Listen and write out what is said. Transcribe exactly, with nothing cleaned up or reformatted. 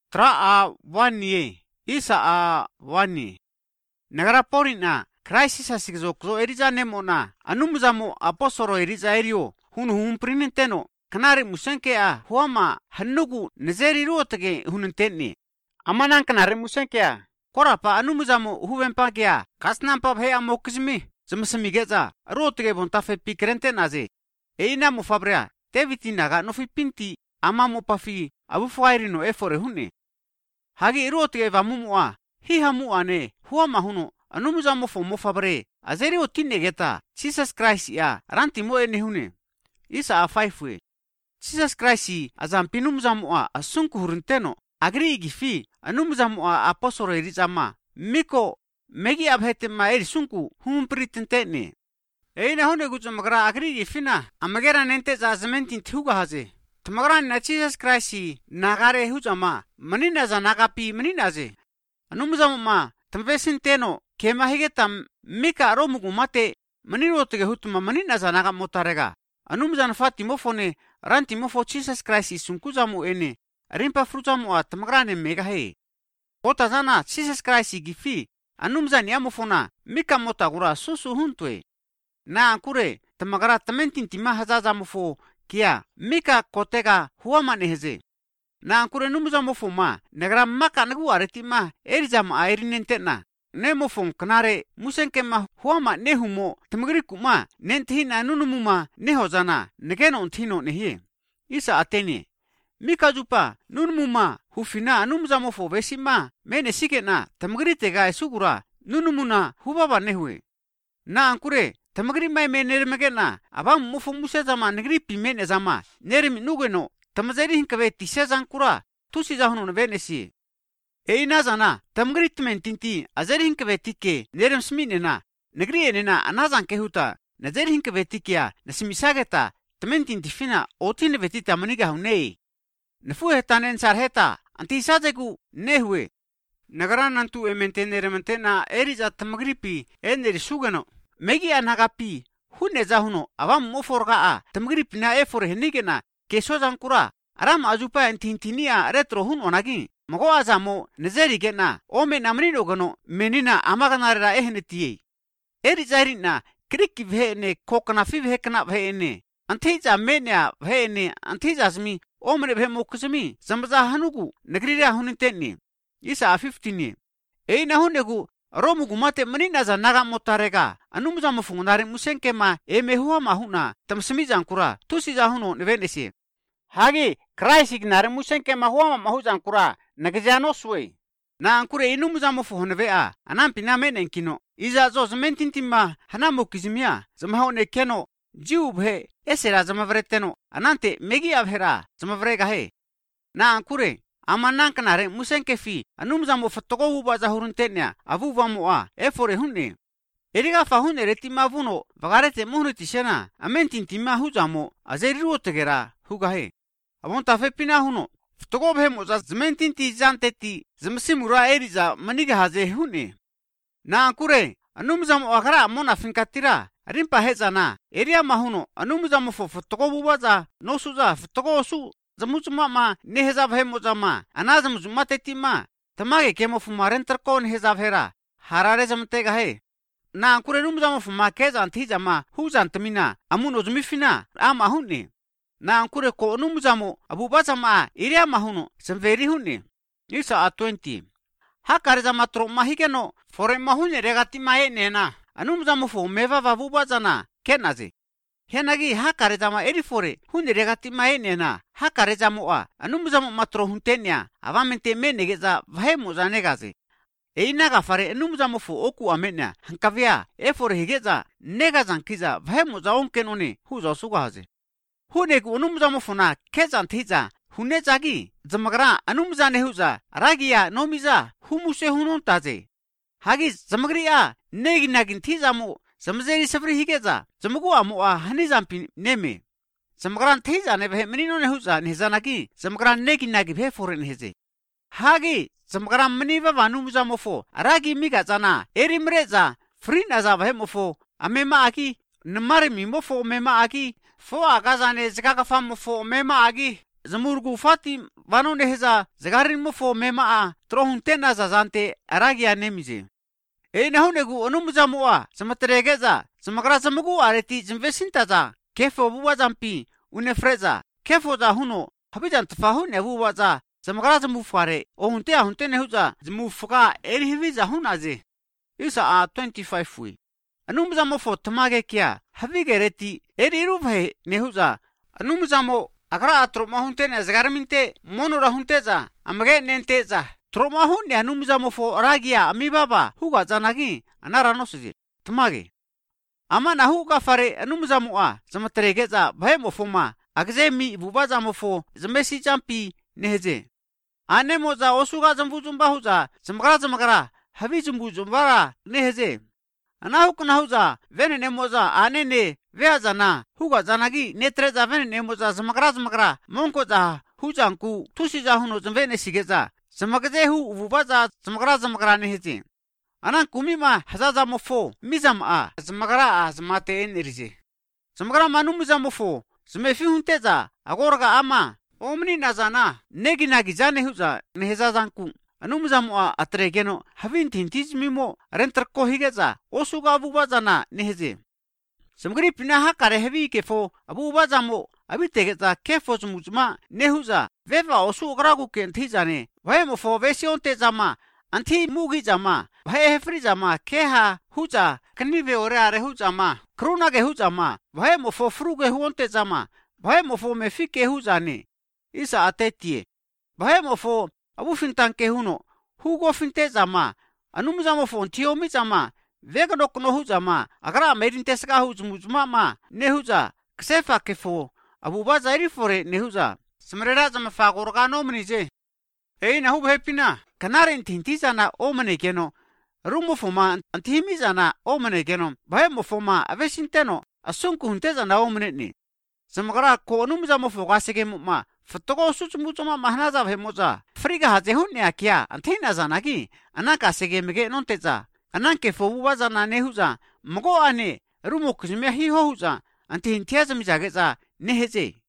tra a wanye isa a wanye nagara porina crisis asigzo kzo eriza nemona anumzamo aposoro eriza erio hunu humprininteno kanare musanke a huama hannugu nazeri ruotage hununtenni amanan kanare musanke a korapa anumzamo huvenpa kya kasnampa bhe amokizmi zmsmigeza ruotage bontafe pikrente naze eina mo fabrea teviti naga no fipinti amamo pafi abufairino efore hunne hagi ruotage vamumua hihamua ne huama huno anumzamo fomo fabre azeri otinegeta Jesus Christ ya rantimo enehune isa afaifwe Jesus Christ azampinumzamo asunku hurinteno agri gifi anumzamo aposoro erizama miko megi abhetema erisunku humpritentene eina hone guzamagra agri gifina amagera nente zazmentin thuga haze tmagra na Jesus Christ nagare huzama manina zanagapi maninaze anumzamo ma tmvesinteno kema higetam mika romugu mate manirotige hutuma manina zanaga motarega anumzan fatimo fone rantimo fo Jesus Christ sunkuzamu ene rimpa fruzamu atmagrane mega he ota zana Jesus Christ gifi anumzan yamofona mika motagura susu huntwe na kure tmagra tamentintima hazazamu fo kia mika kotega huamane heze na kure numzamu fo ma negra maka nagu aretima erizam airinentena nemofon kanare musenkema huama nehumo tmagri kuma nenthina nunumuma nehozana negeno unthino nehi isa atene mikajupa nunumuma hufina anumzamofo vesima mene sikena tmagri tega esugura nunumuna hubaba nehwe na ankure tmagri mai menermegena abam mufo musezama negri pimene zama nermi nugeno tamazeri hinkave tisezankura tusi zahuno venesi eina zana tamgritmen tinti azeri hinkvetike nerem sminena negrienena anazan kehuta nazeri hinkvetikia nasmisageta tmentin tifina otin vetita maniga hunei nfuhetanen sarheta antisazegu nehwe nagaranantu ementenermentena eriza tamgripi eneri sugano megi anagapi hunne zahuno avam moforga a tamgripina efore henigena kesozankura aram ajupa antintinia retro hun onagi Mago azamo nazeri gena ome namrino gano menina amaganara ehnetie eri zarina kriki vhene kokna fi vhekna vhene antiza menya vhene antiza zmi omre vhe mokzmi zamza hanugu nagrira huninteni isa fifteen eina hunegu romugu mate menina za naga motarega anumza mofunare musenkema emehua mahuna tamsmi zankura tusi za huno nevenesi hagi Christ ignare musenkema huama mahuzankura nagjanoswe na ankure inumzamo fohonvea anampina menenkino iza zozmentintima hanamokizmia zamahone keno jiubhe esera zamavreteno anante megi avhera zamavrega he na ankure amanankanare musenkefi anumzamo fotogo huba zahuruntenya avuvamo a efore hunne eriga fahune retima vuno vagarete muhnitishena amentintima huzamo azeriruotegera hugahe abonta fepina huno Ftogo bhemo za zmentinti zanteti zmsimura eriza maniga haze hune na ankure anumzamo agra mona finkatira rimpa hezana eria mahuno anumzamo fo ftogo bubaza nosuza ftogo su zamuzuma ma neheza bhemo zama anazam zumateti ma tamage kemo fumarenter kon heza bhera harare zamtega he na ankure numzamo fuma kezan thijama huzantmina amuno zmifina ama hune na ankure ko numzamo abubazama iria mahuno semveri hunne isa a twenty hakarza matro mahigeno fore mahune regati mae nena anumzamo fo meva vabubazana kenaze henagi hakarza ma eri fore hunne regati mae nena hakarza mo a anumzamo matro huntenya avamente menegeza vahemo zanegaze einaga fare anumzamo fo oku amenya hankavia e fore higeza negazan kiza vahemo zaonkenone huzo sugaze hunegu anumzamo fona kezan thiza hunne zagi zamagra anumzane huza ragia nomiza humuse hunontaze hagi zamagriya negi nagin thizamo zamzeri safri higeza zamagu amo a hanizampi neme zamagran thiza ne bhe menino ne huza nizanagi zamagran negi nagi bhe foren heze hagi zamagran meniva vanumzamo fo ragi miga zana erimreza frina za bhe mofo amema aki namare mimofo mema aki fo agazane zikaga fam fo mema agi zamurgu fati vanu nehza zagarin mufo mema trohun tena zazante aragia nemize. E nahunegu onumuzamua zamateregeza zamagra zamagu areti zimvesintaza kefo buwa zampi unefreza kefo za huno habijan tfahu nebuwa za zamagra zamufare ohunte ahunte nehuza zimufuka erihiviza hunaze. Isa a twenty-five wi. Anumuzamo fo tamage kia havigereti eriruve nehuza anumuzamo agra atromahunte ne zgarminte monorahunteza amage nenteza tromahunne anumuzamo fo ragia amibaba huga zanagi anaranosije tamage amana huga fare anumuzamo a zamateregeza bhaymo foma agze mi bubazamo fo zmesi champi nehze anemoza osuga zambuzumba huza zamagra zamagra havizumbuzumba nehze anahukna huza vene nemoza anene veazana huga zanagi netreza vene nemoza zamagra zamagra monkoza huzanku tusiza huno zmvene sigeza zamagze hu vubaza zamagra zamagra nehze anan kumima hazaza mofo mizam a zamagra a zamate enerize zamagra manu mizam mofo zmefi hunteza agorga ama omni nazana negi nagi zane huza nehza zanku anumuzamua atregeno havin tintiz mimo rentrko higeza osuga abubazana nehze samgri pinaha kare hevi kefo abubazamo abitegeza kefo zmuzma nehuza veva osugragu kenti zane vaymo fo vesionte zama anti mugi zama vaye hefri zama keha huza knive ore are huzama kruna ge huzama vaymo fo fruge huonte zama vaymo fo mefike huzane isa atetie vaymo fo abu fintanke huno hugo finte zama anumuzamo fo tiomi zama vega dokno huzama agra merintesga huzmuzma ma nehuza ksefa kefo abu bazairi fore nehuza smrera zama fagorgano mnize ei nahu bhepina kanaren tintizana omane geno rumo foma antihimizana omane geno bhaymo foma avesinteno asunku huntezana omane ni samagra ko anumuzamo fo gasege ma Fotogo sutsumutuma mahnaza hemoza friga haze hunne akia antina zanagi anaka sege mege nonteza ananke fobuwa zana nehuza mgo ane rumo kuzme hi hohuza anti hintiaza mijageza neheze